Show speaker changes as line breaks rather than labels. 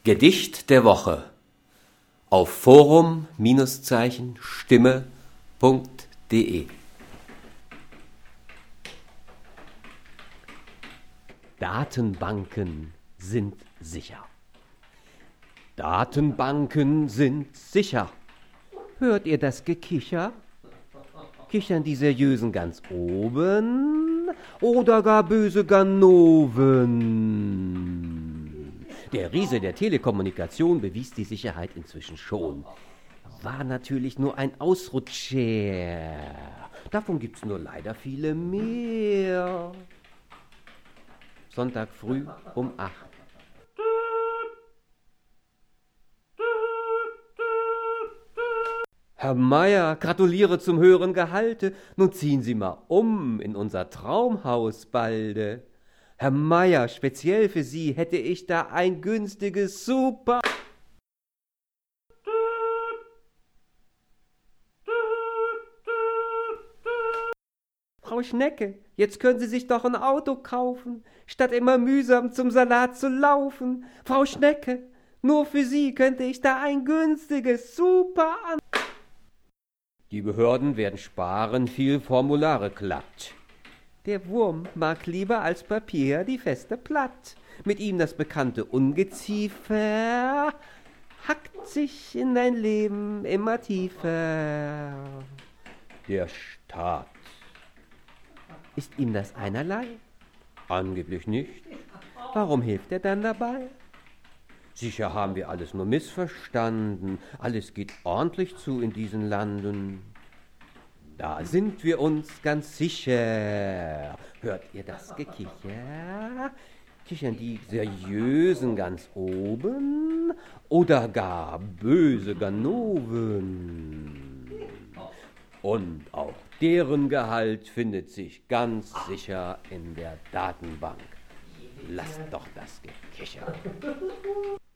Gedicht der Woche auf forum-stimme.de. Datenbanken sind sicher. Datenbanken sind sicher. Hört ihr das Gekicher? Kichern die Seriösen ganz oben oder gar böse Ganoven? Der Riese der Telekommunikation bewies die Sicherheit inzwischen schon. War natürlich nur ein Ausrutscher. Davon gibt's nur leider viele mehr. Sonntag früh um 8. Herr Meier, gratuliere zum höheren Gehalte. Nun ziehen Sie mal um in unser Traumhaus balde. Herr Meier, speziell für Sie hätte ich da ein günstiges Super... Frau Schnecke, jetzt können Sie sich doch ein Auto kaufen, statt immer mühsam zum Salat zu laufen. Frau Schnecke, nur für Sie könnte ich da ein günstiges Super an... Die Behörden werden sparen, viel Formulare glatt. Der Wurm mag lieber als Papier die Feste platt. Mit ihm das bekannte Ungeziefer hackt sich in dein Leben immer tiefer. Der Staat. Ist ihm das einerlei? Angeblich nicht. Warum hilft er dann dabei? Sicher haben wir alles nur missverstanden. Alles geht ordentlich zu in diesen Landen. Da sind wir uns ganz sicher. Hört ihr das Gekicher? Kichern die Seriösen ganz oben oder gar böse Ganoven? Und auch deren Gehalt findet sich ganz sicher in der Datenbank. Lasst doch das Gekicher.